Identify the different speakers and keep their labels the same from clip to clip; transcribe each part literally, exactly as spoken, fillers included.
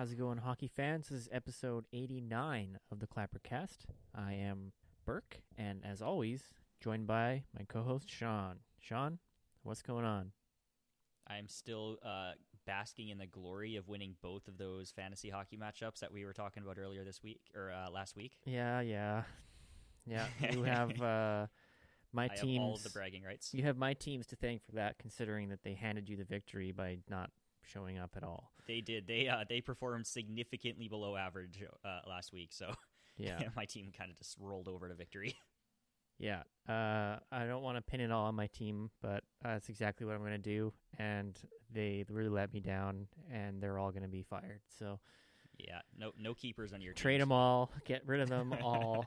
Speaker 1: How's it going, hockey fans? This is episode eighty-nine of the Clappercast. I am Burke, and as always, joined by my co-host, Sean. Sean, what's going on?
Speaker 2: I'm still uh, basking in the glory of winning both of those fantasy hockey matchups that we were talking about earlier this week, or uh, last week.
Speaker 1: Yeah, yeah. Yeah, you have uh, my
Speaker 2: I
Speaker 1: teams.
Speaker 2: have all of the bragging rights.
Speaker 1: You have my teams to thank for that, considering that they handed you the victory by not showing up at all.
Speaker 2: They did. They uh, they performed significantly below average uh, last week, so
Speaker 1: yeah,
Speaker 2: my team kind of just rolled over to victory.
Speaker 1: Yeah, uh, I don't want to pin it all on my team, but uh, that's exactly what I'm going to do. And they really let me down, and they're all going to be fired. So
Speaker 2: yeah, no no keepers on your
Speaker 1: trade
Speaker 2: teams.
Speaker 1: them all, get rid of them all.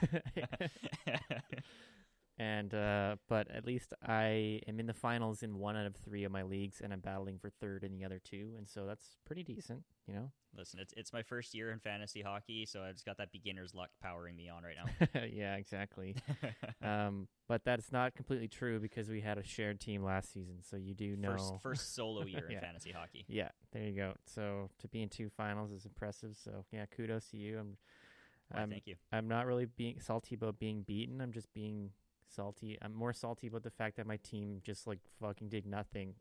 Speaker 1: And uh, but at least I am in the finals in one out of three of my leagues, and I'm battling for third in the other two, and so that's pretty decent, you know.
Speaker 2: Listen, it's it's my first year in fantasy hockey, so I've just got that beginner's luck powering me on right now.
Speaker 1: Yeah, exactly. um, but that's not completely true because we had a shared team last season, so you do know.
Speaker 2: First, first solo year
Speaker 1: Yeah.
Speaker 2: in fantasy hockey.
Speaker 1: Yeah, there you go. So to be in two finals is impressive. So yeah, kudos to you. I'm,
Speaker 2: Why,
Speaker 1: I'm
Speaker 2: thank you.
Speaker 1: I'm not really being salty about being beaten. I'm just being salty. I'm more salty about the fact that my team just like fucking did nothing,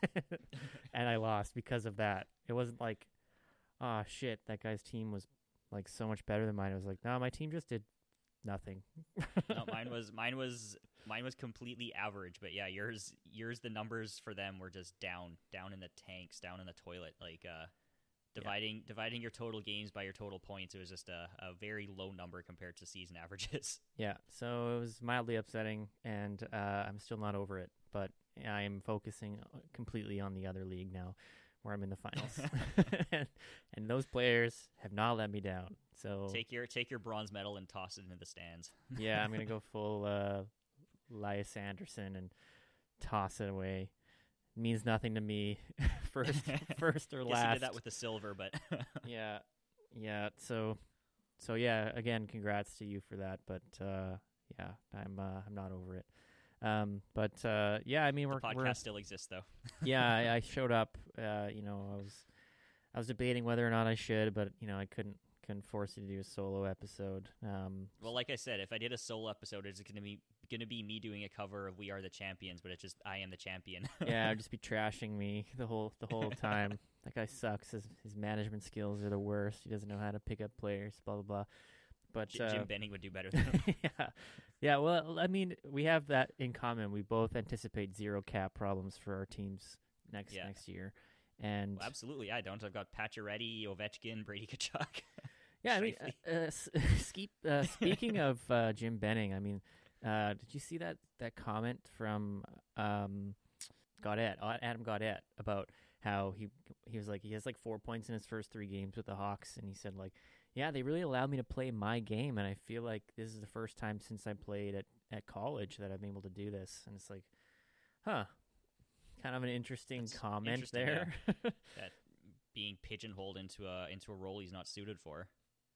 Speaker 1: and I lost because of that. It wasn't like, ah, shit, that guy's team was like so much better than mine. It was like, no, my team just did nothing.
Speaker 2: No, mine was mine was mine was completely average, but yeah, yours yours the numbers for them were just down, down in the tanks, down in the toilet. Like uh, dividing yeah. dividing your total games by your total points, it was just a, a very low number compared to season averages.
Speaker 1: Yeah, so it was mildly upsetting, and uh, I'm still not over it. But I am focusing completely on the other league now, where I'm in the finals, and, and those players have not let me down. So
Speaker 2: take your take your bronze medal and toss it into the stands.
Speaker 1: Yeah, I'm gonna go full uh, Elias Anderson and toss it away. It means nothing to me. first, first or
Speaker 2: Guess
Speaker 1: last.
Speaker 2: you did that with the silver, but
Speaker 1: yeah, yeah. So, so yeah. Again, congrats to you for that. But uh, yeah, I'm uh, I'm not over it. Um, but uh, yeah, I mean,
Speaker 2: the
Speaker 1: we're
Speaker 2: podcast
Speaker 1: we're,
Speaker 2: still exists though.
Speaker 1: yeah, I, I showed up. Uh, you know, I was I was debating whether or not I should, but you know, I couldn't couldn't force you to do a solo episode. Um,
Speaker 2: well, like I said, if I did a solo episode, it's going to be going to be me doing a cover of "We Are the Champions," but it's just I am the champion.
Speaker 1: Yeah, I'd just be trashing me the whole the whole time. That guy sucks. His his management skills are the worst. He doesn't know how to pick up players. Blah blah blah. But
Speaker 2: Jim,
Speaker 1: uh,
Speaker 2: Jim Benning would do better than him.
Speaker 1: yeah, yeah. Well, I mean, we have that in common. We both anticipate zero cap problems for our teams next
Speaker 2: Yeah.
Speaker 1: next year. And
Speaker 2: well, absolutely, I don't. I've got Pacioretty, Ovechkin, Brady Tkachuk.
Speaker 1: yeah, I mean, uh, uh, ske- uh, speaking of uh, Jim Benning, I mean, uh, did you see that that comment from um, Gaudette, Adam Gaudette, about how he he was like he has like four points in his first three games with the Hawks, and he said like, yeah, they really allowed me to play my game, and I feel like this is the first time since I played at, at college that I'm able to do this. And it's like, huh, kind of an interesting That's comment
Speaker 2: interesting,
Speaker 1: there.
Speaker 2: Yeah. That being pigeonholed into a into a role he's not suited for.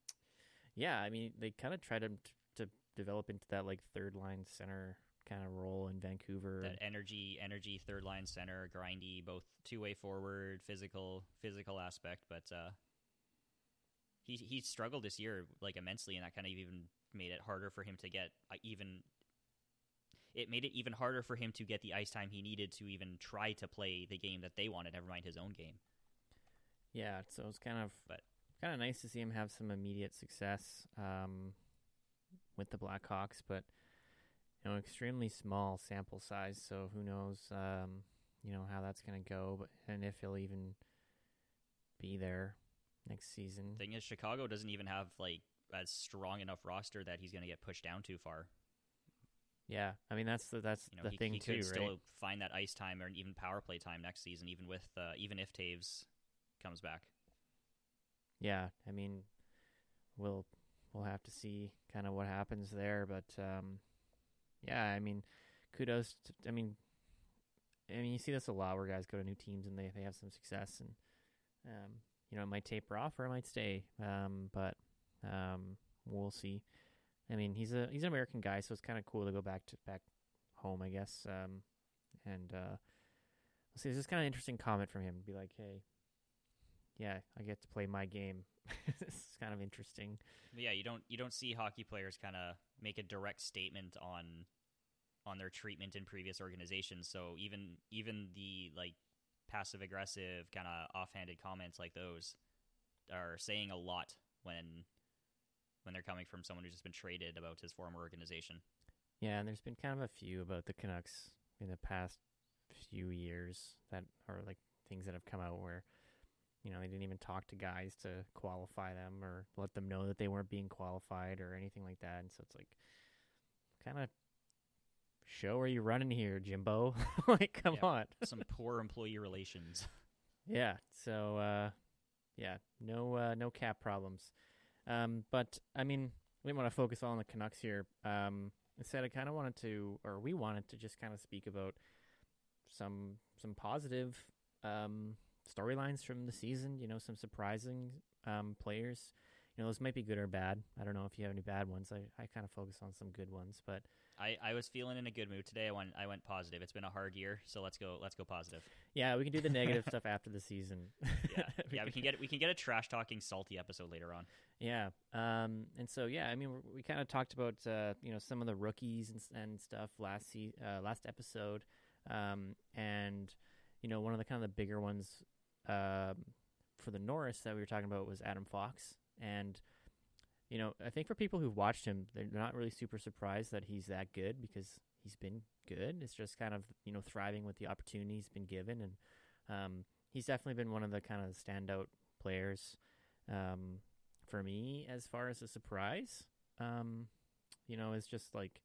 Speaker 1: Yeah, I mean, they kind of tried him to, to develop into that like third line center kind of role in Vancouver.
Speaker 2: That energy, energy third line center, grindy, both two way forward, physical, physical aspect, but. uh He he struggled this year like immensely, and that kind of even made it harder for him to get uh, even. It made it even harder for him to get the ice time he needed to even try to play the game that they wanted. Never mind his own game.
Speaker 1: Yeah, so it's kind of
Speaker 2: but
Speaker 1: kind of nice to see him have some immediate success um, with the Blackhawks, but you know, extremely small sample size. So who knows, um, you know, how that's going to go, but and if he'll even be there next season.
Speaker 2: Thing is, Chicago doesn't even have like a strong enough roster that he's going to get pushed down too far.
Speaker 1: Yeah, I mean that's the that's
Speaker 2: you know,
Speaker 1: the
Speaker 2: he,
Speaker 1: thing
Speaker 2: he
Speaker 1: too,
Speaker 2: could
Speaker 1: right?
Speaker 2: Still find that ice time or even power play time next season, even with uh, even if Taves comes back.
Speaker 1: Yeah, I mean, we'll we'll have to see kind of what happens there, but um, yeah, I mean, kudos. To, I mean, I mean, you see this a lot where guys go to new teams and they, they have some success, and um, you know, it might taper off or it might stay, um, but um, we'll see. I mean, he's a he's an American guy, so it's kind of cool to go back to back home, I guess. Um, and uh, we'll see. It's just kind of interesting comment from him, be like, hey, yeah, I get to play my game. It's kind of interesting.
Speaker 2: But yeah, you don't you don't see hockey players kind of make a direct statement on on their treatment in previous organizations. So even even the like passive aggressive kind of offhanded comments like those are saying a lot when when they're coming from someone who's just been traded about his former organization.
Speaker 1: Yeah, and there's been kind of a few about the Canucks in the past few years that are like things that have come out where, you know, they didn't even talk to guys to qualify them or let them know that they weren't being qualified or anything like that. And so it's like, kind of show where you're running here, Jimbo. Like, come
Speaker 2: Yeah,
Speaker 1: on.
Speaker 2: Some poor employee relations.
Speaker 1: Yeah. So, uh, yeah, no, uh, no cap problems. Um, but I mean, we want to focus all on the Canucks here. Um, instead, I kind of wanted to, or we wanted to just kind of speak about some some positive um, storylines from the season. You know, some surprising um, players. You know, those might be good or bad. I don't know if you have any bad ones. I, I kind of focus on some good ones, but
Speaker 2: I, I was feeling in a good mood today. I went I went positive. It's been a hard year, so let's go let's go positive.
Speaker 1: yeah, we can do the negative stuff after the season.
Speaker 2: Yeah, we yeah, we can get we can get a trash talking salty episode later on.
Speaker 1: Yeah, um, and so yeah, I mean, we we kind of talked about uh, you know some of the rookies and and stuff last se- uh, last episode, um, and you know one of the kind of the bigger ones um, for the Norris that we were talking about was Adam Fox, and you know I think for people who've watched him, they're not really super surprised that he's that good because he's been good. It's just kind of you know thriving with the opportunity he's been given, and um, he's definitely been one of the kind of standout players. Um, For me, as far as a surprise, um, you know, is just like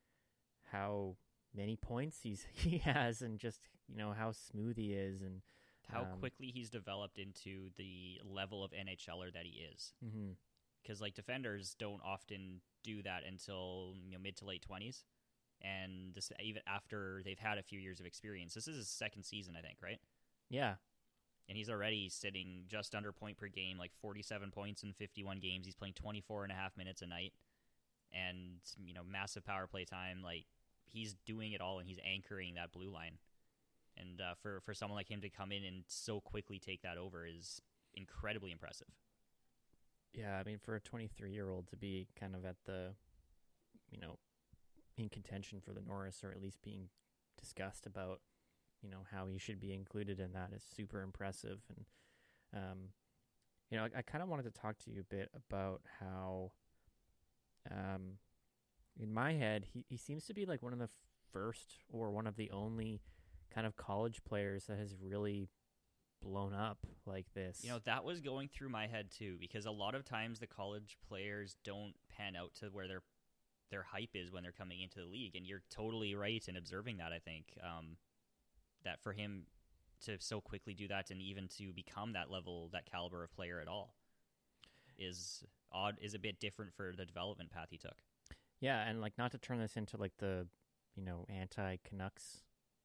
Speaker 1: how many points he's he has, and just you know how smooth he is, and
Speaker 2: how
Speaker 1: um,
Speaker 2: quickly he's developed into the level of N H L er that he is. Because
Speaker 1: mm-hmm.
Speaker 2: like defenders don't often do that until you know mid to late twenties, and this even after they've had a few years of experience. This is his second season, I think, right?
Speaker 1: Yeah.
Speaker 2: And he's already sitting just under point per game, like forty-seven points in fifty-one games. He's playing twenty-four and a half minutes a night. And, you know, massive power play time. Like, he's doing it all, and he's anchoring that blue line. And uh, for, for someone like him to come in and so quickly take that over is incredibly impressive.
Speaker 1: Yeah, I mean, for a twenty-three-year-old to be kind of at the, you know, in contention for the Norris, or at least being discussed about, you know, how he should be included in that is super impressive. And, um, you know, I, I kind of wanted to talk to you a bit about how, um, in my head, he, he seems to be like one of the first or one of the only kind of college players that has really blown up like this.
Speaker 2: You know, that was going through my head too, because a lot of times the college players don't pan out to where their their hype is when they're coming into the league. And you're totally right in observing that, I think. Um, that for him to so quickly do that and even to become that level, that caliber of player at all is odd, is a bit different for the development path he took.
Speaker 1: Yeah, and like not to turn this into like the, you know, anti-Canucks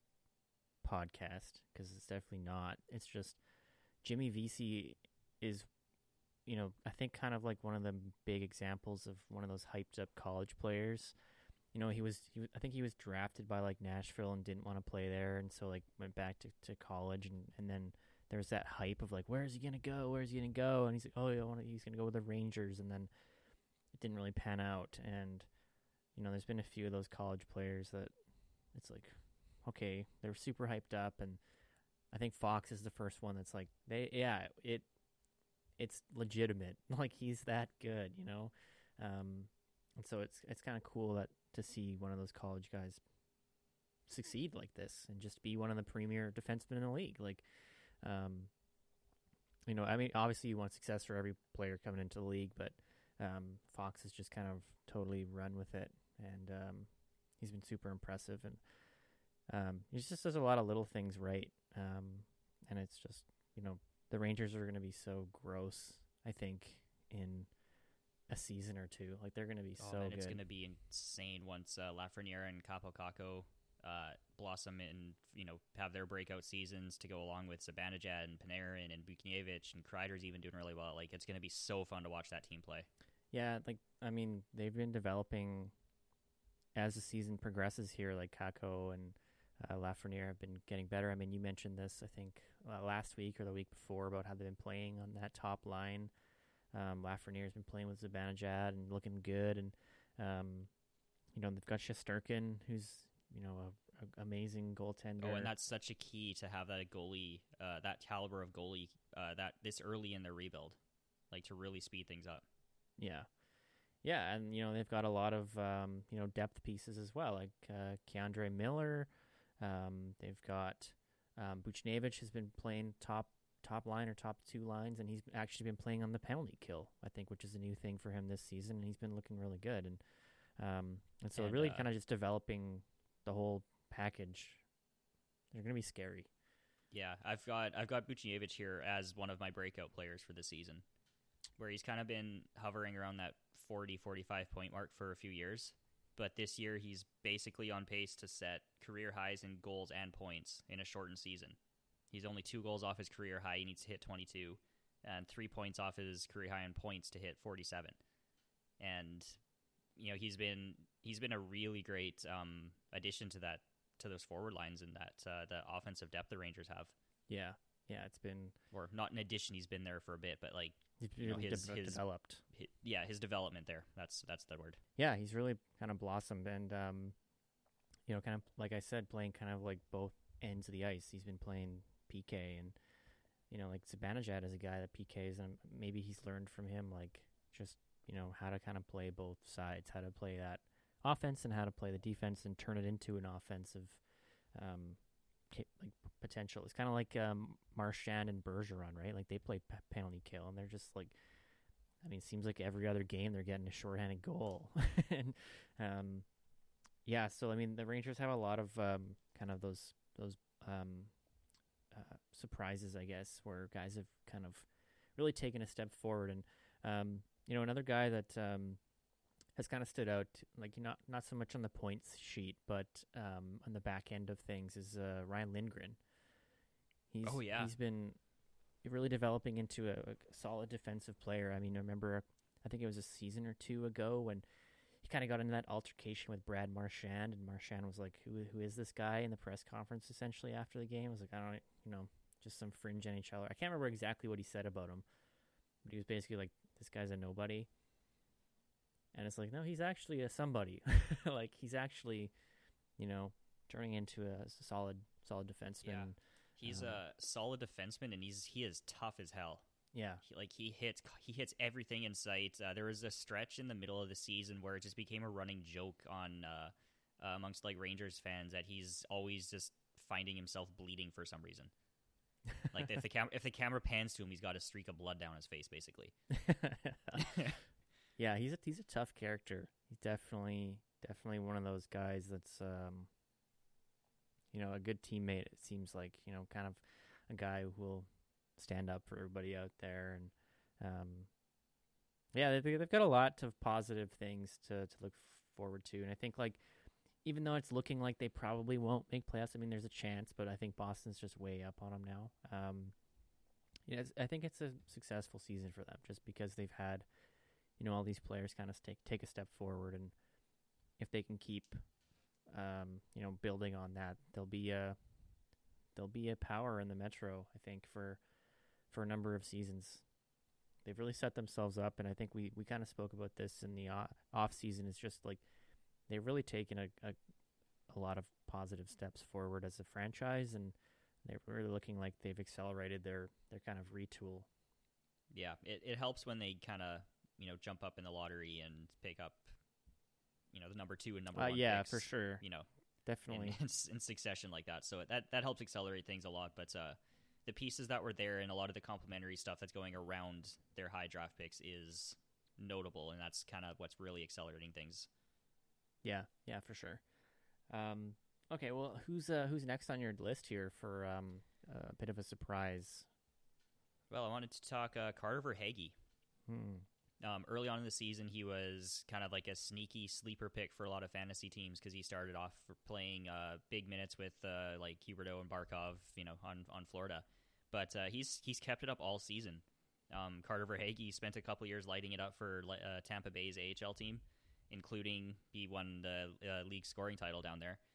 Speaker 1: podcast, because it's definitely not. It's just Jimmy Vesey is, you know, I think kind of like one of the big examples of one of those hyped up college players. You know, he was, he was, I think he was drafted by, like, Nashville and didn't want to play there, and so, like, went back to, to college, and, and then there was that hype of, like, where is he going to go, where is he going to go, and he's like, oh, yeah, I wanna, he's going to go with the Rangers, and then it didn't really pan out, and, you know, there's been a few of those college players that it's like, okay, they're super hyped up, and I think Fox is the first one that's like, they, yeah, it, it's legitimate, like, he's that good, you know, um, and so it's, it's kind of cool that, to see one of those college guys succeed like this and just be one of the premier defensemen in the league. Like, um, you know, I mean, obviously you want success for every player coming into the league, but um, Fox has just kind of totally run with it, and um, he's been super impressive, and um, he just does a lot of little things right, um, and it's just, you know, the Rangers are going to be so gross, I think, in a season or two. Like, they're going to be
Speaker 2: oh,
Speaker 1: so
Speaker 2: man,
Speaker 1: good.
Speaker 2: It's going to be insane once uh, Lafreniere and Capo Caco uh, blossom and, you know, have their breakout seasons to go along with Zibanejad and Panarin and Buchnevich, and Kreider's even doing really well. Like, it's going to be so fun to watch that team play.
Speaker 1: Yeah, like, I mean, they've been developing as the season progresses here, like Kako and uh, Lafreniere have been getting better. I mean, you mentioned this, I think, uh, last week or the week before about how they've been playing on that top line. Um, Lafreniere's been playing with Zibanejad and looking good, and um, you know they've got Shesterkin, who's you know a, a amazing goaltender.
Speaker 2: Oh, and that's such a key to have that goalie, uh, that caliber of goalie, uh, that this early in the rebuild, like to really speed things up.
Speaker 1: Yeah, yeah, and you know they've got a lot of um, you know depth pieces as well, like uh, Keandre Miller. Um, they've got um, Buchnevich has been playing top. top line or top two lines, and he's actually been playing on the penalty kill, I think, which is a new thing for him this season, and he's been looking really good. And um, and so
Speaker 2: and,
Speaker 1: really
Speaker 2: uh,
Speaker 1: kind of just developing the whole package. They're going to be scary.
Speaker 2: Yeah, I've got I've got Buchnevich here as one of my breakout players for the season, where he's kind of been hovering around that forty, forty-five point mark for a few years. But this year he's basically on pace to set career highs in goals and points in a shortened season. He's only two goals off his career high. He needs to hit twenty-two, and three points off his career high in points to hit forty-seven. And you know he's been he's been a really great um, addition to that to those forward lines and that uh, the offensive depth the Rangers have.
Speaker 1: Yeah, yeah, it's been
Speaker 2: or not an addition. He's been there for a bit, but like
Speaker 1: it's
Speaker 2: you know,
Speaker 1: really
Speaker 2: his,
Speaker 1: de-
Speaker 2: his
Speaker 1: developed.
Speaker 2: His, yeah, his development there. That's that's the word.
Speaker 1: Yeah, he's really kind of blossomed, and um, you know, kind of like I said, playing kind of like both ends of the ice. He's been playing P K, and you know, like Zibanejad is a guy that P Ks, and maybe he's learned from him, like just you know how to kind of play both sides, how to play that offense and how to play the defense, and turn it into an offensive, um, like potential. It's kind of like um, Marchand and Bergeron, right? Like they play p- penalty kill, and they're just like, I mean, it seems like every other game they're getting a shorthanded goal, and um, yeah. So I mean, the Rangers have a lot of um, kind of those those. Um, Uh, surprises, I guess, where guys have kind of really taken a step forward. And, um, you know, another guy that um, has kind of stood out, like not not so much on the points sheet, but um, on the back end of things is uh, Ryan Lindgren. He's,
Speaker 2: oh, yeah.
Speaker 1: He's been really developing into a, a solid defensive player. I mean, I remember, I think it was a season or two ago when he kind of got into that altercation with Brad Marchand, and Marchand was like, who who is this guy in the press conference essentially after the game? I was like, I don't, you know, just some fringe N H L er. I can't remember exactly what he said about him, but he was basically like, this guy's a nobody. And it's like, no, he's actually a somebody. Like, he's actually, you know, turning into a solid, solid defenseman.
Speaker 2: Yeah. He's
Speaker 1: um,
Speaker 2: a solid defenseman, and he's he is tough as hell.
Speaker 1: Yeah,
Speaker 2: he, like he hits he hits everything in sight. Uh, there was a stretch in the middle of the season where it just became a running joke on uh, uh, amongst like Rangers fans that he's always just finding himself bleeding for some reason. Like if the camera if the camera pans to him, he's got a streak of blood down his face, basically.
Speaker 1: Yeah, he's a he's a tough character. He's definitely definitely one of those guys that's um, you know, a good teammate. It seems like, you know, kind of a guy who will stand up for everybody out there, and um, yeah, they've, they've got a lot of positive things to, to look forward to. And I think, like, even though it's looking like they probably won't make playoffs, I mean, there's a chance, but I think Boston's just way up on them now. Um, yeah, it's, I think it's a successful season for them just because they've had, you know, all these players kind of take take a step forward, and if they can keep, um, you know, building on that, there'll be a there'll be a power in the Metro, I think, for. for a number of seasons. They've really set themselves up, and I think we, we kind of spoke about this in the off season. It's just like they've really taken a, a a lot of positive steps forward as a franchise, and they're really looking like they've accelerated their, their kind of retool.
Speaker 2: Yeah, it, it helps when they kind of, you know, jump up in the lottery and pick up, you know, the number two and number
Speaker 1: uh,
Speaker 2: one
Speaker 1: yeah,
Speaker 2: picks,
Speaker 1: for sure.
Speaker 2: you know,
Speaker 1: definitely
Speaker 2: in, in succession like that. So that, that helps accelerate things a lot, but uh, the pieces that were there and a lot of the complementary stuff that's going around their high draft picks is notable, and that's kind of what's really accelerating things.
Speaker 1: Yeah, yeah, for sure. Um, okay, well, who's uh, who's next on your list here for um, a bit of a surprise?
Speaker 2: Well, I wanted to talk uh, Carter Verhaeghe.
Speaker 1: Hmm.
Speaker 2: Um, early on in the season, he was kind of like a sneaky sleeper pick for a lot of fantasy teams because he started off for playing uh, big minutes with uh, like Huberdeau and Barkov, you know, on on Florida. But uh, he's he's kept it up all season. Um, Carter Verhaeghe spent a couple years lighting it up for uh, Tampa Bay's A H L team, including he won the uh, league scoring title down there.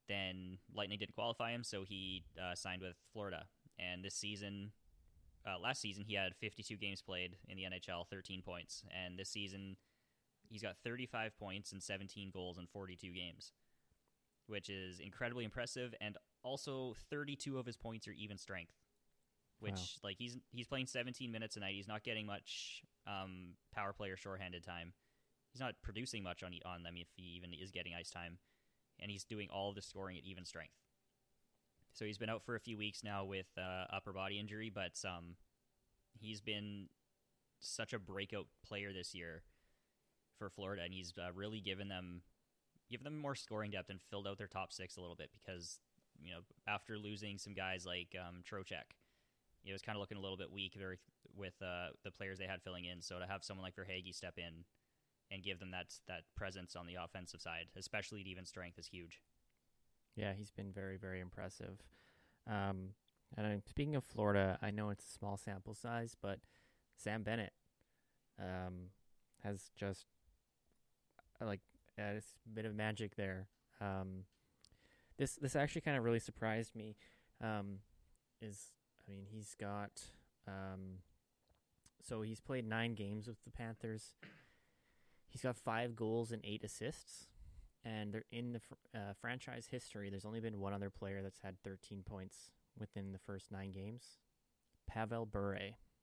Speaker 2: then Lightning didn't qualify him, so he uh, signed with Florida. And this season, uh, last season, he had fifty-two games played in the N H L, thirteen points. And this season, he's got thirty-five points and seventeen goals in forty-two games, which is incredibly impressive. And also, thirty-two of his points are even strength, which wow. like he's he's playing seventeen minutes a night. He's not getting much um, power play or shorthanded time. He's not producing much on on them if he even is getting ice time, and he's doing all the scoring at even strength. So he's been out for a few weeks now with uh, upper body injury, but um, he's been such a breakout player this year for Florida, and he's uh, really given them given them more scoring depth and filled out their top six a little bit because, you know, after losing some guys like um, Trocheck, it was kind of looking a little bit weak with uh, the players they had filling in. So to have someone like Verhaeghe step in and give them that that presence on the offensive side, especially at even strength, is huge.
Speaker 1: Yeah, he's been very, very impressive. Um, and I'm, speaking of Florida, I know it's a small sample size, but Sam Bennett um, has just uh, like uh, it's a bit of magic there. Um, this this actually kind of really surprised me. Um, is I mean he's got um, so he's played nine games with the Panthers. He's got five goals and eight assists. And they're in the fr- uh, franchise history, there's only been one other player that's had thirteen points within the first nine games. Pavel Bure.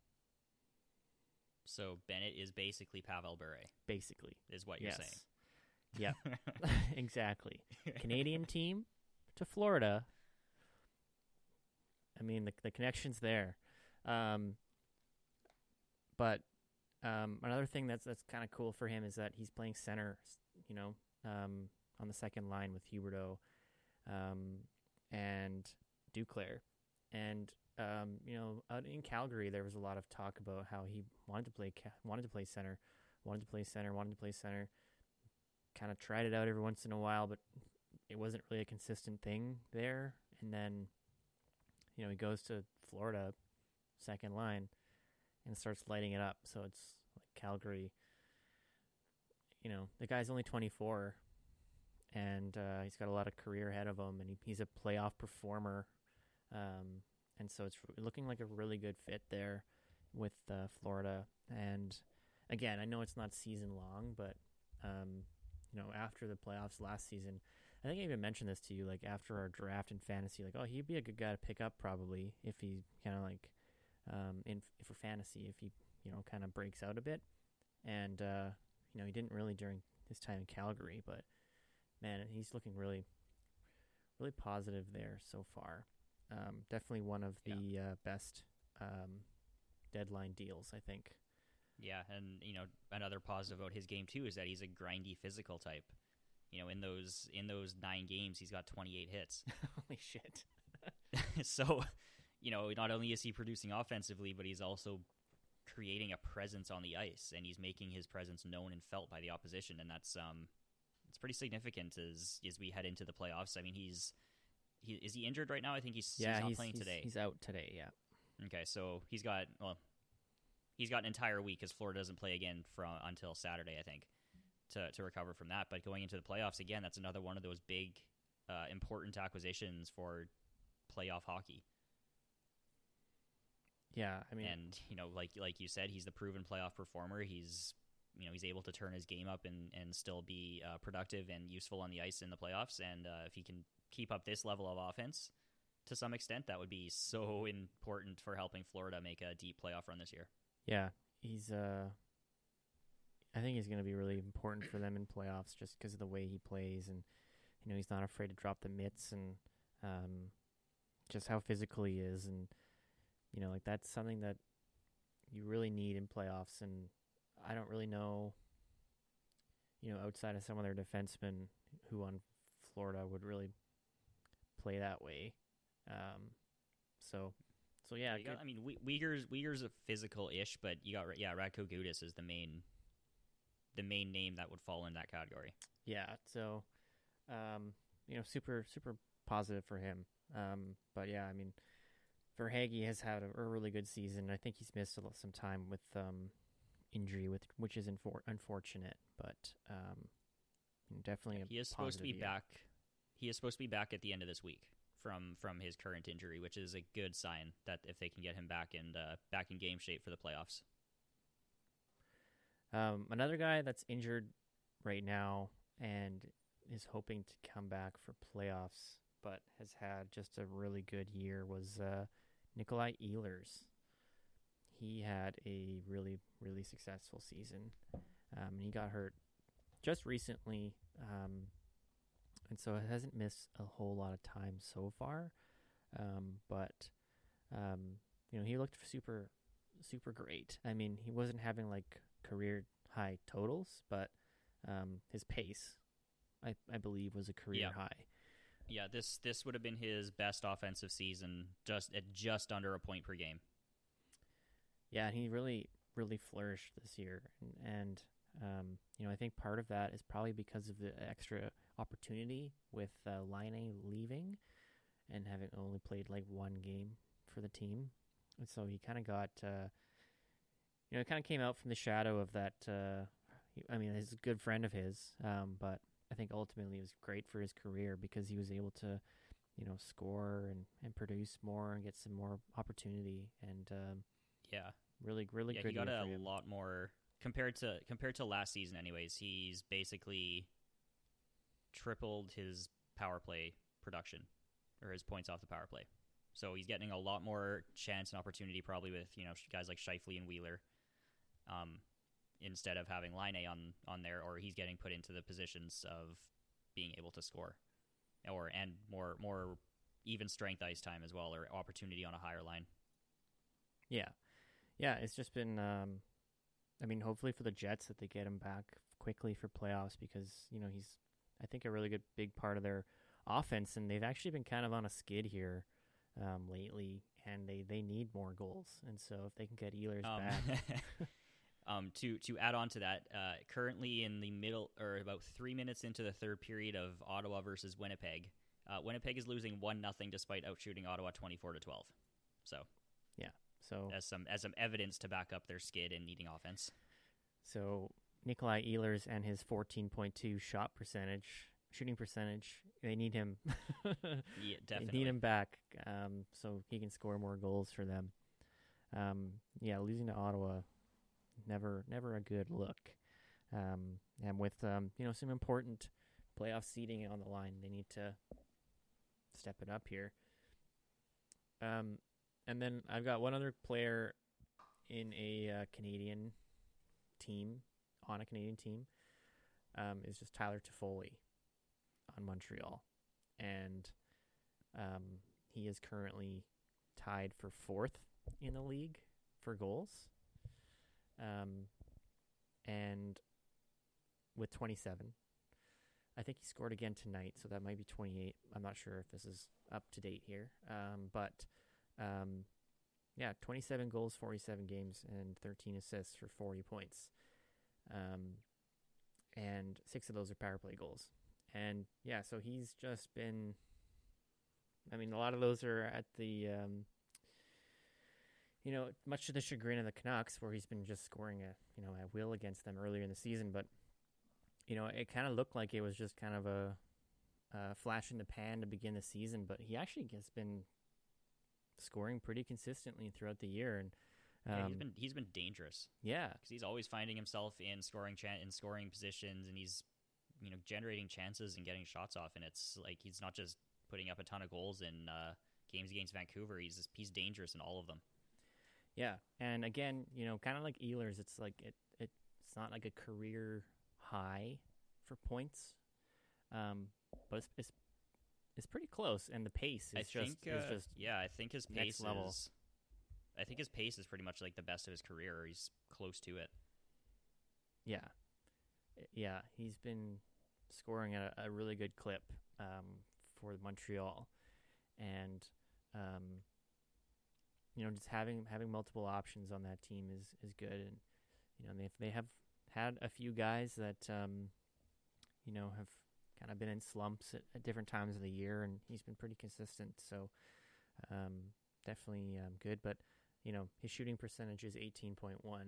Speaker 2: So Bennett is basically Pavel Bure.
Speaker 1: Basically.
Speaker 2: Is what you're
Speaker 1: yes.
Speaker 2: saying.
Speaker 1: Yeah, exactly. Canadian team to Florida. I mean, the the connection's there. Um, but um, another thing that's that's kind of cool for him is that he's playing center, you know, Um, on the second line with Huberdeau um, and Duclair. And, um, you know, out in Calgary, there was a lot of talk about how he wanted to play ca- wanted to play center, wanted to play center, wanted to play center. Kind of tried it out every once in a while, but it wasn't really a consistent thing there. And then, you know, he goes to Florida, second line, and starts lighting it up. So it's like Calgary. You know, the guy's only twenty-four, and uh, he's got a lot of career ahead of him, and he, he's a playoff performer. Um, and so it's looking like a really good fit there with uh, Florida. And again, I know it's not season long, but, um, you know, after the playoffs last season, I think I even mentioned this to you, like after our draft in fantasy, like, oh, he'd be a good guy to pick up probably if he kind of like, um, in for fantasy, if he, you know, kind of breaks out a bit. And, uh, you know, he didn't really during his time in Calgary, but man, he's looking really, really positive there so far. Um, definitely one of the yeah. uh, best um, deadline deals, I think.
Speaker 2: Yeah, and you know, another positive about his game too is that he's a grindy physical type. You know, in those in those nine games, he's got twenty-eight hits.
Speaker 1: Holy shit!
Speaker 2: So, you know, not only is he producing offensively, but he's also creating a presence on the ice, and he's making his presence known and felt by the opposition, and that's um, it's pretty significant as as we head into the playoffs. I mean, he's he is he injured right now? I think he's,
Speaker 1: yeah,
Speaker 2: he's not
Speaker 1: he's,
Speaker 2: playing
Speaker 1: he's,
Speaker 2: today.
Speaker 1: He's out today. Yeah.
Speaker 2: Okay, so he's got well, he's got an entire week because Florida doesn't play again from until Saturday, I think, to to recover from that. But going into the playoffs again, that's another one of those big, uh, important acquisitions for playoff hockey.
Speaker 1: Yeah, I mean,
Speaker 2: and you know, like like you said, he's the proven playoff performer. He's you know he's able to turn his game up and, and still be uh, productive and useful on the ice in the playoffs. And uh, if he can keep up this level of offense to some extent, that would be so important for helping Florida make a deep playoff run this year.
Speaker 1: Yeah, he's. Uh, I think he's going to be really important for them in playoffs just because of the way he plays, and you know he's not afraid to drop the mitts, and um, just how physical he is, and. You know, like that's something that you really need in playoffs, and I don't really know, you know, outside of some of their defensemen who on Florida would really play that way. Um, so, so yeah.
Speaker 2: yeah got, I mean, we- Uyghur's Uyghur's a physical-ish, but you got yeah, Radko Gudas is the main, the main name that would fall in that category.
Speaker 1: Yeah. So, um, you know, super super positive for him. Um, but yeah, I mean. Verhaeghe has had a, a really good season. I think he's missed a, some time with um, injury, with which is infor- unfortunate, but um, definitely
Speaker 2: yeah,
Speaker 1: a
Speaker 2: he is supposed to be
Speaker 1: year.
Speaker 2: back. he is supposed to be back at the end of this week from from his current injury, which is a good sign that if they can get him back in uh, back in game shape for the playoffs.
Speaker 1: Um, another guy that's injured right now and is hoping to come back for playoffs, but has had just a really good year was uh, Nikolai Ehlers. He had a really, really successful season, um, and he got hurt just recently, um, and so it hasn't missed a whole lot of time so far. Um, but um, you know, he looked super, super great. I mean, he wasn't having like career high totals, but um, his pace, I, I believe, was a career
Speaker 2: yeah.
Speaker 1: high.
Speaker 2: Yeah, this this would have been his best offensive season, just at just under a point per game.
Speaker 1: Yeah, and he really, really flourished this year, and, and um, you know, I think part of that is probably because of the extra opportunity with uh, Laine leaving and having only played like one game for the team, and so he kind of got, uh, you know, it kind of came out from the shadow of that. Uh, he, I mean, he's a good friend of his, um, but I think ultimately it was great for his career because he was able to, you know, score and, and produce more and get some more opportunity, and um,
Speaker 2: yeah,
Speaker 1: really, really
Speaker 2: yeah,
Speaker 1: good.
Speaker 2: he got
Speaker 1: year
Speaker 2: a
Speaker 1: for him.
Speaker 2: lot more compared to compared to last season. Anyways, he's basically tripled his power play production or his points off the power play. So he's getting a lot more chance and opportunity, probably with you know guys like Scheifele and Wheeler. Um, instead of having Laine on, on there, or he's getting put into the positions of being able to score, or and more more even strength ice time as well, or opportunity on a higher line.
Speaker 1: Yeah, yeah, it's just been. Um, I mean, hopefully for the Jets that they get him back quickly for playoffs because you know he's, I think, a really good big part of their offense, and they've actually been kind of on a skid here um, lately, and they, they need more goals, and so if they can get Ehlers
Speaker 2: Um,
Speaker 1: back.
Speaker 2: Um, to to add on to that, uh, currently in the middle, or about three minutes into the third period of Ottawa versus Winnipeg, uh, Winnipeg is losing one nothing despite outshooting Ottawa twenty four to twelve. So,
Speaker 1: yeah, so
Speaker 2: as some as some evidence to back up their skid and needing offense.
Speaker 1: So Nikolai Ehlers and his fourteen point two shot percentage, shooting percentage, they need him.
Speaker 2: Yeah, definitely
Speaker 1: they need him back, um, so he can score more goals for them. Um, yeah, losing to Ottawa. Never, never a good look. Um, and with um, you know some important playoff seeding on the line, they need to step it up here. Um, and then I've got one other player in a uh, Canadian team, on a Canadian team, um, is just Tyler Toffoli on Montreal, and um, he is currently tied for fourth in the league for goals. Um, and with twenty-seven, I think he scored again tonight, so that might be twenty-eight. I'm not sure if this is up to date here. Um, but, um, yeah, twenty-seven goals, forty-seven games, and thirteen assists for forty points. Um, and six of those are power play goals. And yeah, so he's just been, I mean, a lot of those are at the, um, you know, much to the chagrin of the Canucks, where he's been just scoring a, you know, at will against them earlier in the season. But, you know, it kind of looked like it was just kind of a, a flash in the pan to begin the season. But he actually has been scoring pretty consistently throughout the year, and um,
Speaker 2: yeah, he's been he's been dangerous.
Speaker 1: Yeah,
Speaker 2: because he's always finding himself in scoring chan- in scoring positions, and he's you know generating chances and getting shots off. And it's like he's not just putting up a ton of goals in uh, games against Vancouver. He's he's dangerous in all of them.
Speaker 1: Yeah, and again, you know, kind of like Ehlers, it's like it, it it's not like a career high for points, um, but it's, it's it's pretty close, and the pace is
Speaker 2: I
Speaker 1: just
Speaker 2: think, uh,
Speaker 1: is just
Speaker 2: yeah, I think his pace
Speaker 1: level.
Speaker 2: is. I think his pace is pretty much like the best of his career. Or he's close to it.
Speaker 1: Yeah, yeah, he's been scoring at a, a really good clip um, for Montreal, and um, you know, just having having multiple options on that team is, is good. And you know, they they have had a few guys that um, you know have kind of been in slumps at, at different times of the year, and he's been pretty consistent. So um, definitely um, good. But you know, his shooting percentage is eighteen point one,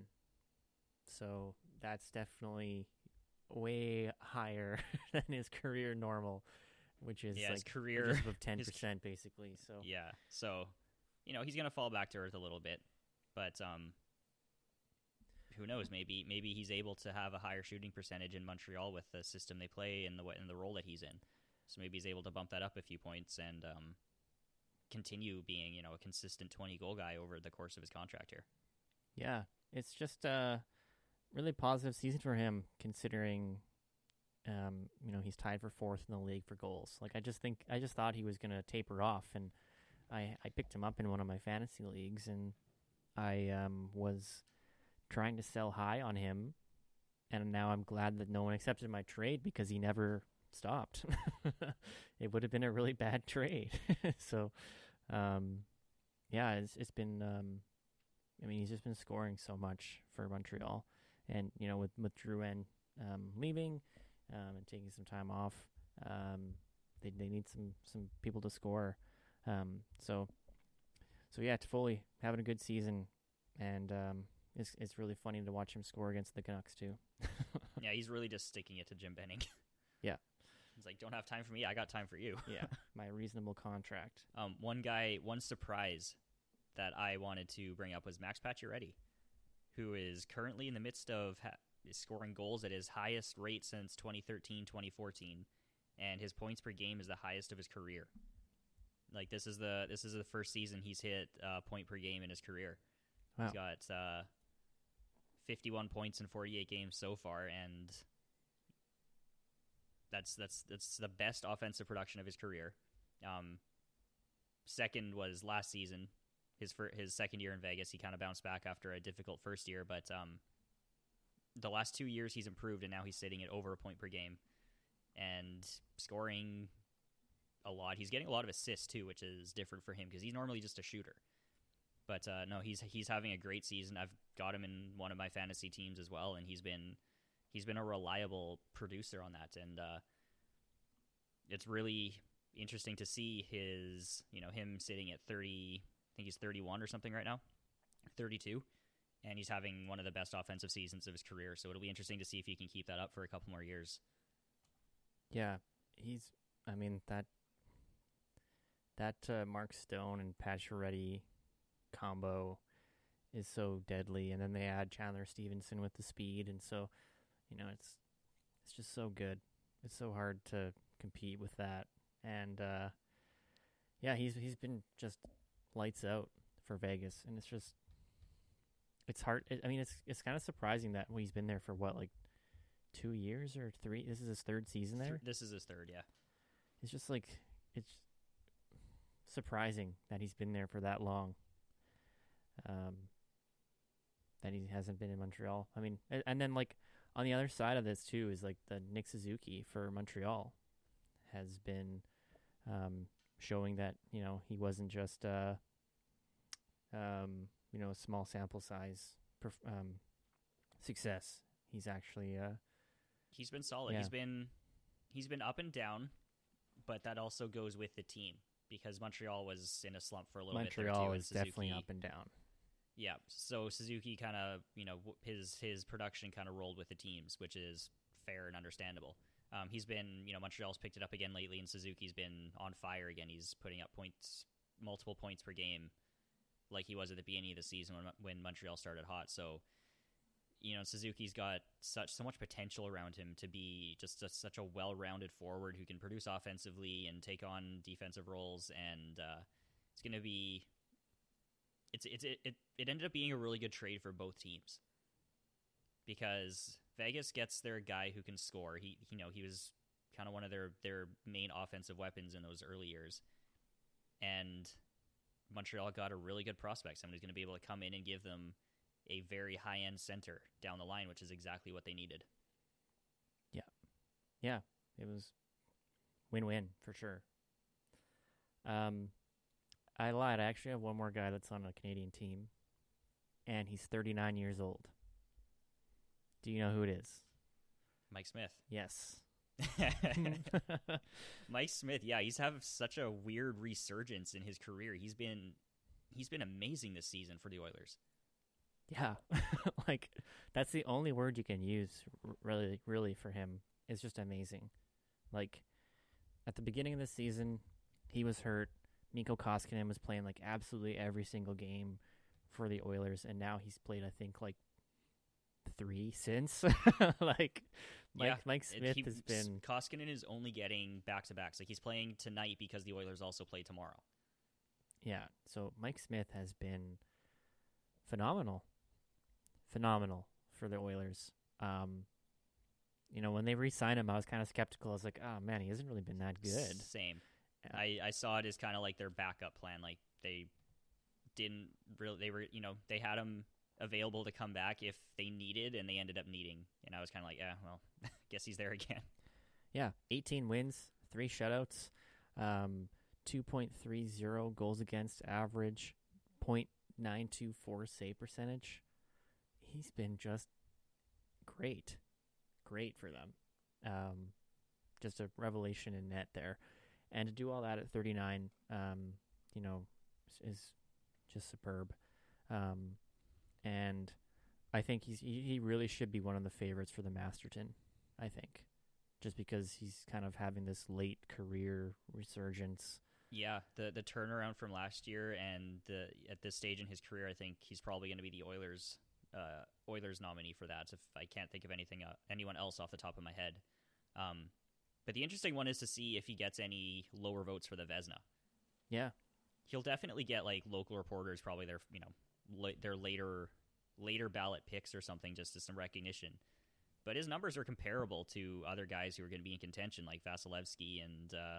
Speaker 1: so that's definitely way higher than his career normal. which is
Speaker 2: yeah,
Speaker 1: like
Speaker 2: his career
Speaker 1: just above ten percent
Speaker 2: his,
Speaker 1: basically. So
Speaker 2: yeah, so you know he's gonna fall back to earth a little bit, but um, who knows? Maybe maybe he's able to have a higher shooting percentage in Montreal with the system they play and the and the role that he's in. So maybe he's able to bump that up a few points and um, continue being you know a consistent twenty goal guy over the course of his contract here.
Speaker 1: Yeah, it's just a really positive season for him, considering, um, you know, he's tied for fourth in the league for goals. Like, I just think, I just thought he was going to taper off, and I, I picked him up in one of my fantasy leagues, and I um, was trying to sell high on him, and now I'm glad that no one accepted my trade because he never stopped. It would have been a really bad trade. So, um, yeah, it's it's been. Um, I mean, he's just been scoring so much for Montreal, and you know, with with Drouin um, leaving um, and taking some time off, um, they they need some, some people to score. Um, so so yeah, Toffoli having a good season, and um, it's it's really funny to watch him score against the Canucks too.
Speaker 2: Yeah, he's really just sticking it to Jim Benning.
Speaker 1: Yeah,
Speaker 2: he's like, don't have time for me, I got time for you.
Speaker 1: Yeah, my reasonable contract.
Speaker 2: Um, one guy, one surprise that I wanted to bring up was Max Pacioretty, who is currently in the midst of ha- scoring goals at his highest rate since twenty thirteen twenty fourteen, and his points per game is the highest of his career. Like this is the this is the first season he's hit a uh, point per game in his career. Wow. He's got uh, fifty-one points in forty-eight games so far, and that's that's that's the best offensive production of his career. Um, second was last season. His fir- his second year in Vegas, he kind of bounced back after a difficult first year, but um, the last two years he's improved, and now he's sitting at over a point per game and scoring a lot. He's getting a lot of assists too, which is different for him because he's normally just a shooter. But uh, no, he's he's having a great season. I've got him in one of my fantasy teams as well, and he's been he's been a reliable producer on that, and uh, it's really interesting to see his you know him sitting at thirty. I think he's thirty-one or something right now, thirty-two, and he's having one of the best offensive seasons of his career. So it'll be interesting to see if he can keep that up for a couple more years.
Speaker 1: Yeah, he's. I mean that that uh, Mark Stone and Pacioretty combo is so deadly, and then they add Chandler Stevenson with the speed, and so you know it's it's just so good. It's so hard to compete with that, and uh, yeah, he's he's been just lights out for Vegas, and it's just it's hard. I mean, it's it's kind of surprising that he's been there for what, like two years or three. This is his third season there.
Speaker 2: This is his third, yeah.
Speaker 1: It's just like it's surprising that he's been there for that long. Um, that he hasn't been in Montreal. I mean, and, and then like on the other side of this too is like the Nick Suzuki for Montreal has been um. showing that, you know, he wasn't just, uh, um, you know, a small sample size perf- um, success. He's actually, uh,
Speaker 2: he's been solid.
Speaker 1: Yeah.
Speaker 2: He's been, he's been up and down, but that also goes with the team because Montreal was in a slump for a little
Speaker 1: Montreal
Speaker 2: bit. Montreal
Speaker 1: is definitely up and down.
Speaker 2: Yeah. So Suzuki kind of, you know, his, his production kind of rolled with the teams, which is fair and understandable. Um, he's been, you know, Montreal's picked it up again lately, and Suzuki's been on fire again. He's putting up points, multiple points per game, like he was at the beginning of the season when when Montreal started hot. So, you know, Suzuki's got such so much potential around him to be just a, such a well-rounded forward who can produce offensively and take on defensive roles, and uh, it's going to be, it's it's it, it it ended up being a really good trade for both teams because Vegas gets their guy who can score. He, you know, he was kind of one of their, their main offensive weapons in those early years. And Montreal got a really good prospect, someone who's going to be able to come in and give them a very high-end center down the line, which is exactly what they needed.
Speaker 1: Yeah. Yeah, it was win-win for sure. Um, I lied. I actually have one more guy that's on a Canadian team, and he's thirty-nine years old. Do you know who it is?
Speaker 2: Mike Smith.
Speaker 1: Yes.
Speaker 2: Mike Smith, yeah, he's having such a weird resurgence in his career. He's been he's been amazing this season for the Oilers.
Speaker 1: Yeah. Like that's the only word you can use really really for him. It's just amazing. Like at the beginning of the season, he was hurt. Mikko Koskinen was playing like absolutely every single game for the Oilers, and now he's played, I think, like three since. like Mike,
Speaker 2: Yeah,
Speaker 1: Mike Smith
Speaker 2: he,
Speaker 1: has been.
Speaker 2: Koskinen is only getting back to backs. Like he's playing tonight because the Oilers also play tomorrow.
Speaker 1: Yeah, so Mike Smith has been phenomenal, phenomenal for the Oilers. Um, you know, when they re-signed him, I was kind of skeptical. I was like, oh man, he hasn't really been that good.
Speaker 2: Same.
Speaker 1: Yeah.
Speaker 2: I, I saw it as kind of like their backup plan. Like they didn't really, they were, you know, they had him available to come back if they needed, and they ended up needing. And I was kind of like, yeah, well, guess he's there again.
Speaker 1: Yeah, eighteen wins, three shutouts, um, two point three zero goals against average, point nine two four save percentage. He's been just great, great for them. Um, just a revelation in net there. And to do all that at thirty-nine, um, you know, is just superb. Um, and I think he's he, he really should be one of the favorites for the Masterton, I think, just because he's kind of having this late career resurgence.
Speaker 2: Yeah, the the turnaround from last year, and the at this stage in his career, I think he's probably going to be the Oilers uh, Oilers nominee for that. If I can't think of anything uh, anyone else off the top of my head. Um, But the interesting one is to see if he gets any lower votes for the Vezina.
Speaker 1: Yeah,
Speaker 2: He'll definitely get like local reporters, probably their you know la- their later later ballot picks or something, just as some recognition. But his numbers are comparable to other guys who are going to be in contention, like Vasilevsky and uh,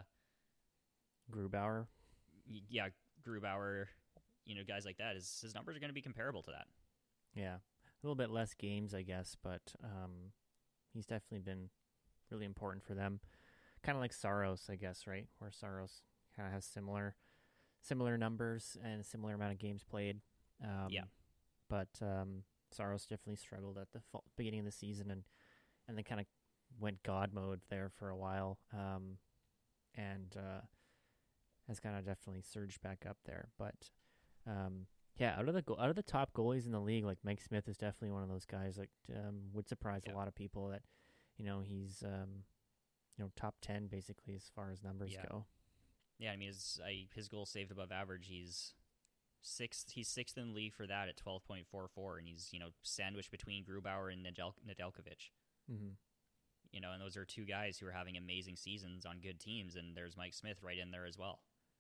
Speaker 1: Grubauer.
Speaker 2: y- yeah, Grubauer. You know, guys like that. His his numbers are going to be comparable to that.
Speaker 1: Yeah, a little bit less games, I guess, but um, he's definitely been really important for them. Kind of like Saros, I guess, right? Where Saros kind of has similar similar numbers and a similar amount of games played. Um,
Speaker 2: Yeah.
Speaker 1: But um, Saros definitely struggled at the fall, beginning of the season, and, and then kind of went God mode there for a while, um, and uh, has kind of definitely surged back up there. But um, yeah, out of the go- out of the top goalies in the league, like Mike Smith is definitely one of those guys that um, would surprise
Speaker 2: Yeah.
Speaker 1: a lot of people. That you know he's um, you know top ten basically as far as numbers
Speaker 2: Yeah.
Speaker 1: go.
Speaker 2: Yeah, I mean his I, his goal saved above average. He's sixth. He's sixth in the league for that at twelve point four four, and he's you know sandwiched between Grubauer and Nedel- Nedeljkovic.
Speaker 1: Mm-hmm.
Speaker 2: You know, and those are two guys who are having amazing seasons on good teams, and there's Mike Smith right in there as well.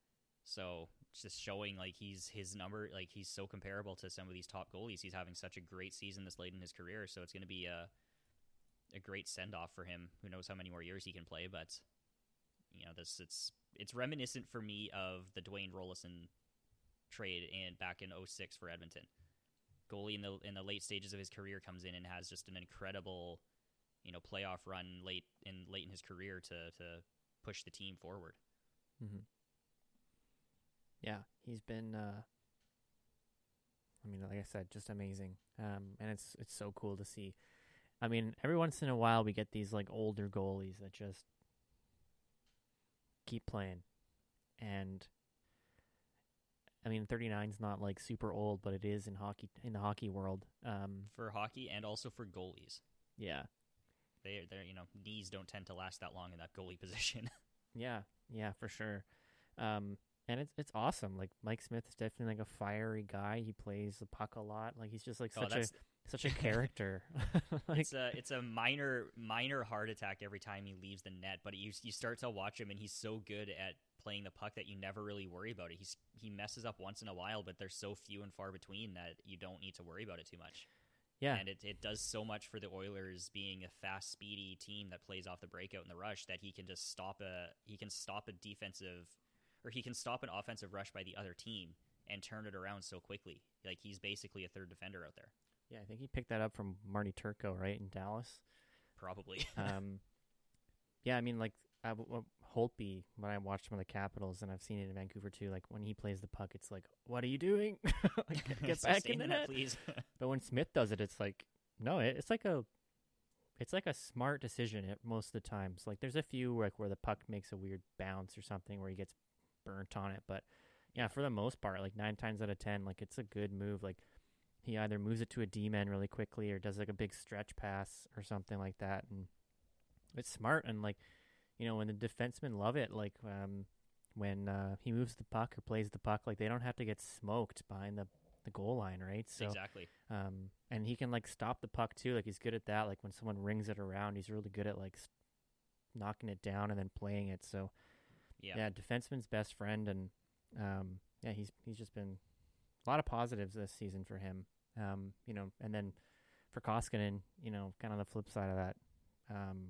Speaker 2: So it's just showing like he's his number, like he's so comparable to some of these top goalies. He's having such a great season this late in his career, so it's going to be a a great send off for him. Who knows how many more years he can play, but you know, this it's it's reminiscent for me of the Dwayne Rollison trade in back in oh six for Edmonton. Goalie in the in the late stages of his career comes in and has just an incredible, you know, playoff run late in late in his career to to push the team forward.
Speaker 1: Mm-hmm. Yeah, he's been. Uh, I mean, like I said, just amazing. Um, and it's it's so cool to see. I mean, every once in a while we get these like older goalies that just keep playing, and I mean, thirty-nine is not like super old, but it is in hockey in the hockey world. Um,
Speaker 2: For hockey and also for goalies.
Speaker 1: yeah,
Speaker 2: They they you know, knees don't tend to last that long in that goalie position.
Speaker 1: yeah, yeah, for sure. Um, and it's it's awesome. Like Mike Smith is definitely like a fiery guy. He plays the puck a lot. Like he's just like
Speaker 2: Oh,
Speaker 1: such a
Speaker 2: that's-
Speaker 1: such a character. like,
Speaker 2: it's a it's a minor minor heart attack every time he leaves the net, but you you start to watch him and he's so good at playing the puck that you never really worry about it. He's he messes up once in a while, but they're so few and far between that you don't need to worry about it too much.
Speaker 1: yeah,
Speaker 2: And it, it does so much for the Oilers being a fast, speedy team that plays off the breakout and the rush that he can just stop a he can stop a defensive or he can stop an offensive rush by the other team and turn it around so quickly. Like he's basically a third defender out there.
Speaker 1: yeah. I think he picked that up from Marty Turco, right, in Dallas.
Speaker 2: Probably.
Speaker 1: um, yeah, I mean, like I, w- Holtby, when I watched him on the Capitals, and I've seen it in Vancouver too. Like when he plays the puck, it's like, what are you doing? like, get, get back in the net,
Speaker 2: please.
Speaker 1: But when Smith does it, it's like, no, it, it's like a, it's like a smart decision at most of the times. Like there's a few like where the puck makes a weird bounce or something where he gets burnt on it, but yeah, for the most part, like nine times out of ten, like it's a good move. Like he either moves it to a D-man really quickly or does like a big stretch pass or something like that, and it's smart. And like, you know, when the defensemen love it, like um, when uh, he moves the puck or plays the puck, like they don't have to get smoked behind the, the goal line, right? So
Speaker 2: Exactly.
Speaker 1: Um, and he can like stop the puck too. Like he's good at that. Like when someone rings it around, he's really good at like s- knocking it down and then playing it. So
Speaker 2: Yeah.
Speaker 1: yeah, defenseman's best friend, and um, yeah, he's he's just been a lot of positives this season for him. Um, you know, and then for Koskinen, you know, kind of the flip side of that, um,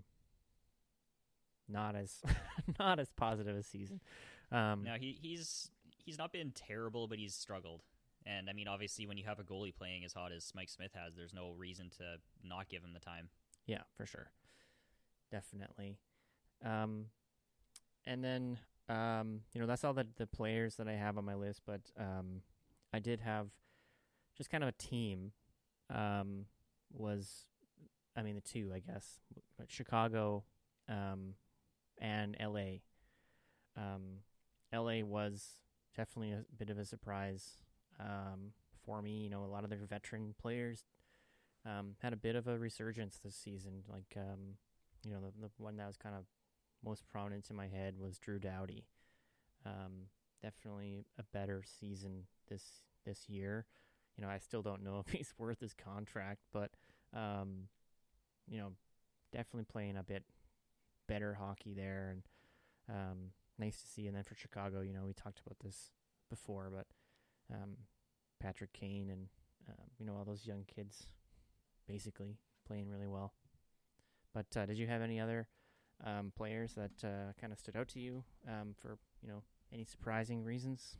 Speaker 1: not as not as positive a season. Um,
Speaker 2: Now he he's he's not been terrible, but he's struggled. And I mean, obviously, when you have a goalie playing as hot as Mike Smith has, there's no reason to not give him the time.
Speaker 1: Yeah, for sure, definitely. Um, and then um, you know, that's all the the players that I have on my list. But um, I did have just kind of a team. Um, was I mean the two, I guess, but Chicago, um, and L A. Um, L A was definitely a bit of a surprise um, for me. You know, a lot of their veteran players um, had a bit of a resurgence this season. Like, um, you know, the, the one that was kind of most prominent in my head was Drew Doughty. Um, definitely a better season this this year. You know, I still don't know if he's worth his contract, but um, you know, definitely playing a bit better hockey there, and um, nice to see. And then for Chicago, you know, we talked about this before, but um, Patrick Kane and um, you know, all those young kids basically playing really well. But uh, did you have any other um, players that uh, kind of stood out to you um, for, you know, any surprising reasons?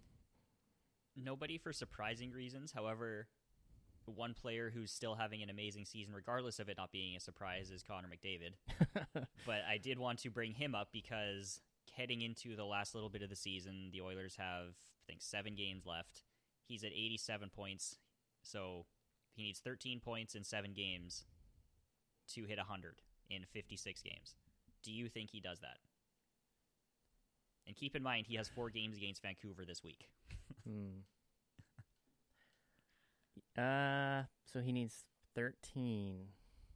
Speaker 2: Nobody for surprising reasons. However, one player who's still having an amazing season, regardless of it not being a surprise, is Connor McDavid. But I did want to bring him up because heading into the last little bit of the season, the Oilers have, I think, seven games left. He's at eighty-seven points, so he needs thirteen points in seven games to hit one hundred in fifty-six games. Do you think he does that? And keep in mind, he has four games against Vancouver this week.
Speaker 1: hmm. Uh, so he needs thirteen.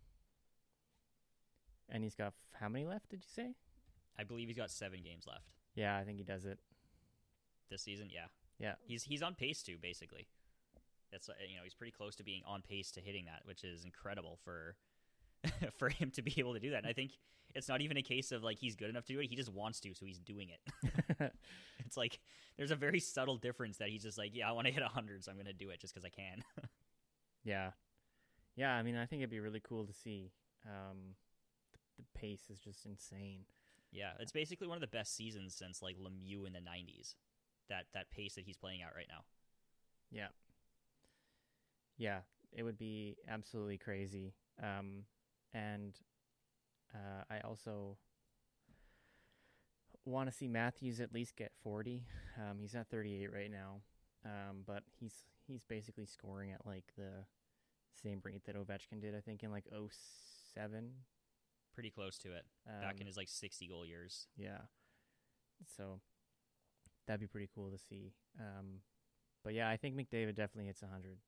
Speaker 1: And he's got f- how many left, did you say?
Speaker 2: I believe he's got seven games left
Speaker 1: Yeah, I think he does it.
Speaker 2: this season. Yeah,
Speaker 1: Yeah.
Speaker 2: he's he's on pace to basically. That's uh, you know he's pretty close to being on pace to hitting that, which is incredible for for him to be able to do that. And I think it's not even a case of like he's good enough to do it; he just wants to, so he's doing it. It's like there's a very subtle difference that he's just like, yeah, I want to hit a hundred, so I'm going to do it just because I can.
Speaker 1: Yeah. Yeah, I mean, I think it'd be really cool to see. Um, the, the pace is just insane.
Speaker 2: Yeah, it's basically one of the best seasons since like Lemieux in the nineties. That that pace that he's playing at right now.
Speaker 1: Yeah. Yeah, it would be absolutely crazy. Um, and uh, I also want to see Matthews at least get forty. Um, he's at thirty-eight right now, um, but he's he's basically scoring at like the same rate that Ovechkin did, I think, in like oh seven.
Speaker 2: Pretty close to it.
Speaker 1: Um,
Speaker 2: Back in his like sixty goal years.
Speaker 1: Yeah. So that'd be pretty cool to see. Um, but yeah, I think McDavid definitely hits one hundred.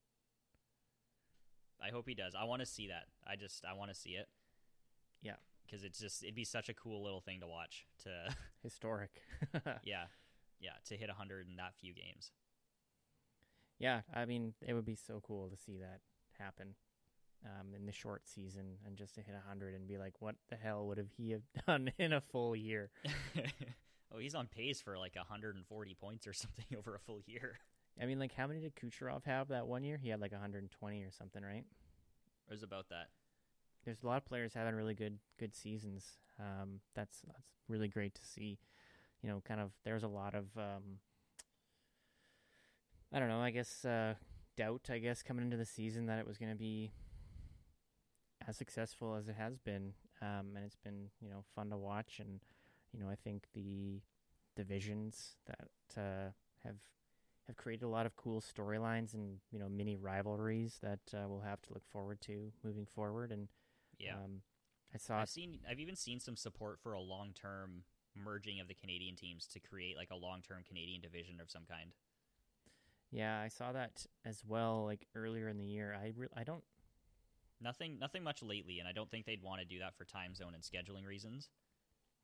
Speaker 2: I hope he does. I want to see that. I just I want to see it.
Speaker 1: Yeah.
Speaker 2: Because it's just it'd be such a cool little thing to watch. To
Speaker 1: Historic.
Speaker 2: yeah, yeah, to hit one hundred in that few games.
Speaker 1: Yeah, I mean, it would be so cool to see that happen um, in the short season, and just to hit one hundred and be like, what the hell would have he have done in a full year?
Speaker 2: Oh, he's on pace for like one hundred forty points or something over a full year.
Speaker 1: I mean, like, how many did Kucherov have that one year? He had like one hundred twenty or something, right?
Speaker 2: It was about that.
Speaker 1: There's a lot of players having really good good seasons. Um, that's that's really great to see. You know, kind of there's a lot of um, I don't know. I guess uh, doubt. I guess coming into the season that it was going to be as successful as it has been, um, and it's been you know fun to watch. And you know, I think the divisions that uh, have have created a lot of cool storylines and you know mini rivalries that uh, we'll have to look forward to moving forward. And
Speaker 2: Yeah.
Speaker 1: um, I saw.
Speaker 2: I've seen. I've even seen some support for a long-term merging of the Canadian teams to create like a long-term Canadian division of some kind.
Speaker 1: Yeah, I saw that as well. Like earlier in the year, I re- I don't.
Speaker 2: Nothing. Nothing much lately, and I don't think they'd want to do that for time zone and scheduling reasons.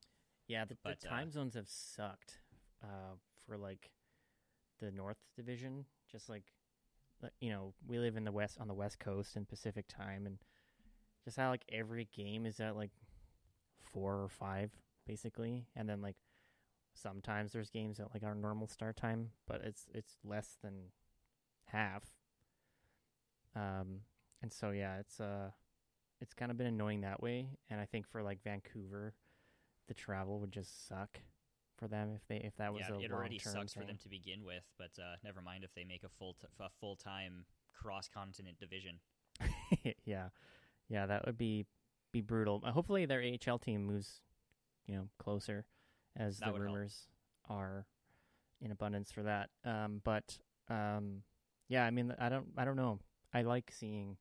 Speaker 1: Yeah, the,
Speaker 2: But,
Speaker 1: the
Speaker 2: uh,
Speaker 1: time zones have sucked uh, for like the North Division. Just like uh, you know, we live in the west on the West Coast in Pacific time, and just how like every game is at like four or five basically, and then like sometimes there's games at like our normal start time, but it's it's less than half. Um, and so yeah, it's uh, it's kind of been annoying that way, and I think for like Vancouver, the travel would just suck for them if they if that was
Speaker 2: yeah,
Speaker 1: a
Speaker 2: it
Speaker 1: long
Speaker 2: already
Speaker 1: term
Speaker 2: sucks
Speaker 1: thing.
Speaker 2: for them to begin with, but uh, never mind if they make a full t- a full time cross continent division.
Speaker 1: yeah, yeah, that would be be brutal. Uh, hopefully, their A H L team moves, you know, closer, as
Speaker 2: That
Speaker 1: the
Speaker 2: would help.
Speaker 1: rumors are in abundance for that. Um, but um, yeah, I mean, I don't, I don't know. I like seeing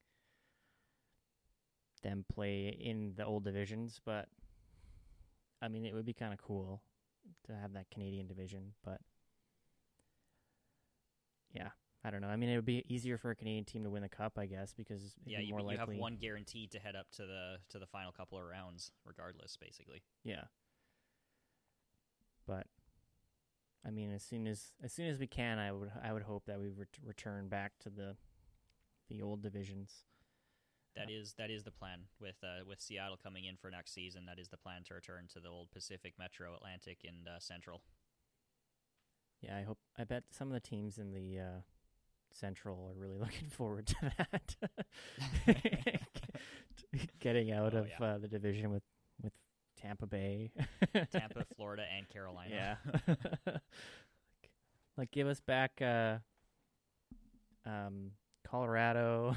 Speaker 1: them play in the old divisions, but I mean, it would be kind of cool to have that Canadian division. But yeah, I don't know. I mean, it would be easier for a Canadian team to win the cup, I guess, because it'd
Speaker 2: Yeah,
Speaker 1: be
Speaker 2: you,
Speaker 1: more
Speaker 2: you
Speaker 1: likely.
Speaker 2: have one guaranteed to head up to the to the final couple of rounds, regardless, basically.
Speaker 1: Yeah. But I mean, as soon as as soon as we can, I would I would hope that we ret- return back to the the old divisions.
Speaker 2: That is that is the plan with uh, with Seattle coming in for next season. That is the plan to return to the old Pacific, Metro, Atlantic, and uh, Central.
Speaker 1: Yeah, I hope. I bet some of the teams in the uh, Central are really looking forward to that. Getting out
Speaker 2: Oh,
Speaker 1: of
Speaker 2: yeah.
Speaker 1: uh, the division with with Tampa Bay,
Speaker 2: Tampa, Florida, and Carolina.
Speaker 1: Yeah. Like, give us back uh, um, Colorado.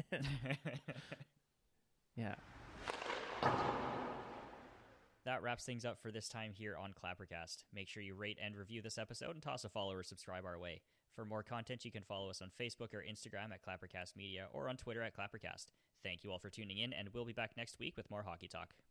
Speaker 1: Yeah.
Speaker 2: That wraps things up for this time here on Clappercast. Make sure you rate and review this episode and toss a follow or subscribe our way. For more content, you can follow us on Facebook or Instagram at Clappercast Media or on Twitter at Clappercast. Thank you all for tuning in, and we'll be back next week with more hockey talk.